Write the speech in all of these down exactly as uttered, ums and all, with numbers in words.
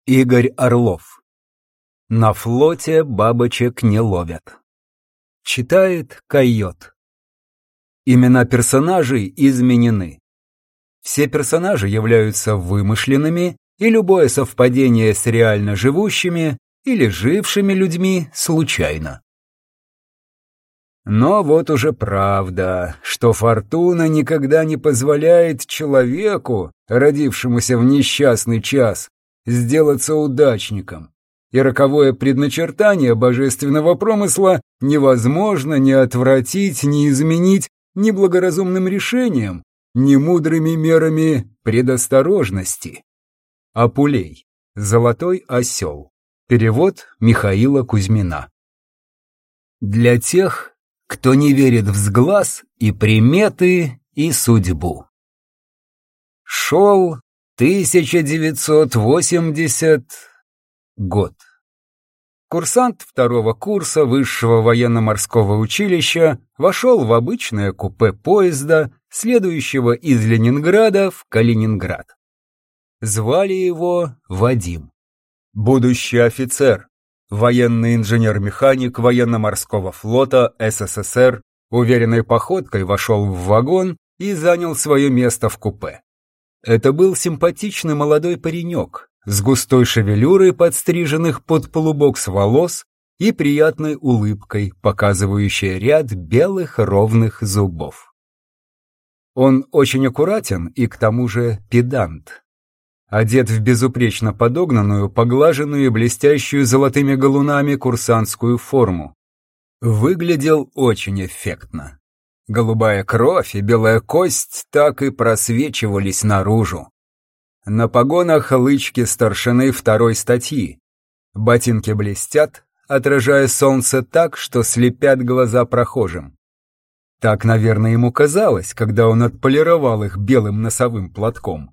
Игорь Орлов. На флоте бабочек не ловят. Читает Койот. Имена персонажей изменены. Все персонажи являются вымышленными, и любое совпадение с реально живущими или жившими людьми случайно. Но вот уже правда, что фортуна никогда не позволяет человеку, родившемуся в несчастный час, сделаться удачником, и роковое предначертание божественного промысла невозможно ни отвратить, ни изменить ни благоразумным решением, ни мудрыми мерами предосторожности. Апулей. Золотой осел. Перевод Михаила Кузьмина. Для тех, кто не верит в сглаз и приметы, и судьбу. Шел тысяча девятьсот восемьдесят год. Курсант второго курса Высшего военно-морского училища вошел в обычное купе поезда, следующего из Ленинграда в Калининград. Звали его Вадим. Будущий офицер, военный инженер-механик военно-морского флота СССР, уверенной походкой вошел в вагон и занял свое место в купе. Это был симпатичный молодой паренек с густой шевелюрой подстриженных под полубокс волос и приятной улыбкой, показывающей ряд белых ровных зубов. Он очень аккуратен и к тому же педант. Одет в безупречно подогнанную, поглаженную и блестящую золотыми галунами курсантскую форму. Выглядел очень эффектно. Голубая кровь и белая кость так и просвечивались наружу. На погонах лычки старшины второй статьи. Ботинки блестят, отражая солнце так, что слепят глаза прохожим. Так, наверное, ему казалось, когда он отполировал их белым носовым платком.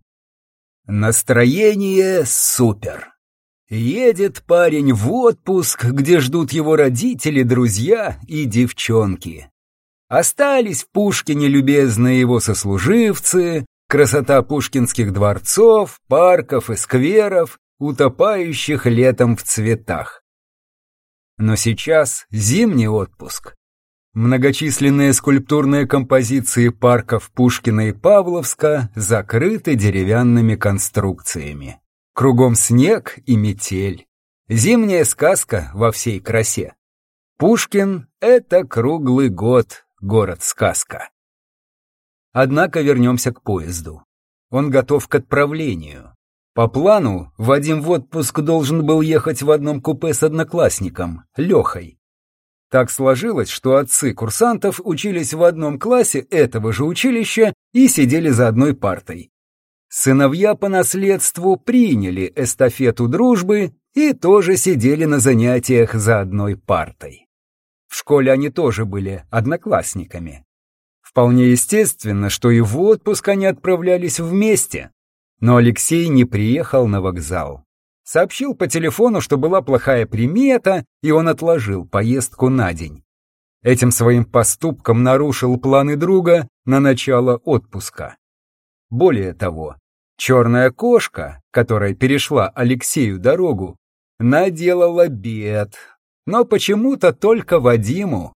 Настроение супер. Едет парень в отпуск, где ждут его родители, друзья и девчонки. Остались в Пушкине любезные его сослуживцы, красота пушкинских дворцов, парков и скверов, утопающих летом в цветах. Но сейчас зимний отпуск. Многочисленные скульптурные композиции парков Пушкина и Павловска закрыты деревянными конструкциями. Кругом снег и метель. Зимняя сказка во всей красе. Пушкин — это круглый год город-сказка. Однако вернемся к поезду. Он готов к отправлению. По плану, Вадим в отпуск должен был ехать в одном купе с одноклассником, Лехой. Так сложилось, что отцы курсантов учились в одном классе этого же училища и сидели за одной партой. Сыновья по наследству приняли эстафету дружбы и тоже сидели на занятиях за одной партой. В школе они тоже были одноклассниками. Вполне естественно, что и в отпуск они отправлялись вместе. Но Алексей не приехал на вокзал. Сообщил по телефону, что была плохая примета, и он отложил поездку на день. Этим своим поступком нарушил планы друга на начало отпуска. Более того, черная кошка, которая перешла Алексею дорогу, наделала бед, но почему-то только Вадиму.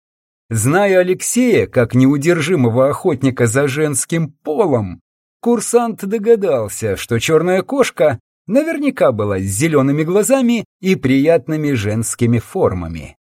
Зная Алексея как неудержимого охотника за женским полом, курсант догадался, что черная кошка наверняка была с зелеными глазами и приятными женскими формами.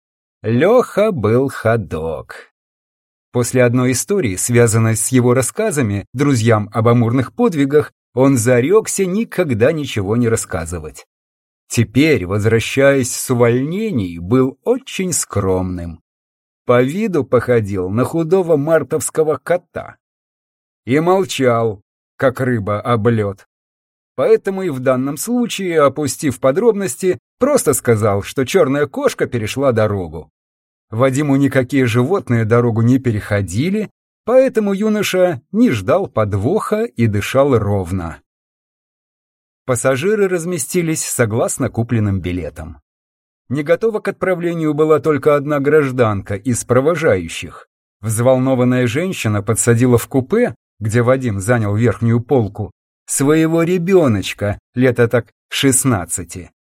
Леха был ходок. После одной истории, связанной с его рассказами друзьям об амурных подвигах, он зарекся никогда ничего не рассказывать. Теперь, возвращаясь с увольнений, был очень скромным. По виду походил на худого мартовского кота. И молчал, как рыба об лед. Поэтому и в данном случае, опустив подробности, просто сказал, что черная кошка перешла дорогу. Вадиму никакие животные дорогу не переходили, поэтому юноша не ждал подвоха и дышал ровно. Пассажиры разместились согласно купленным билетам. Не готова к отправлению была только одна гражданка из провожающих. Взволнованная женщина подсадила в купе, где Вадим занял верхнюю полку, своего ребеночка, лет так шестнадцати.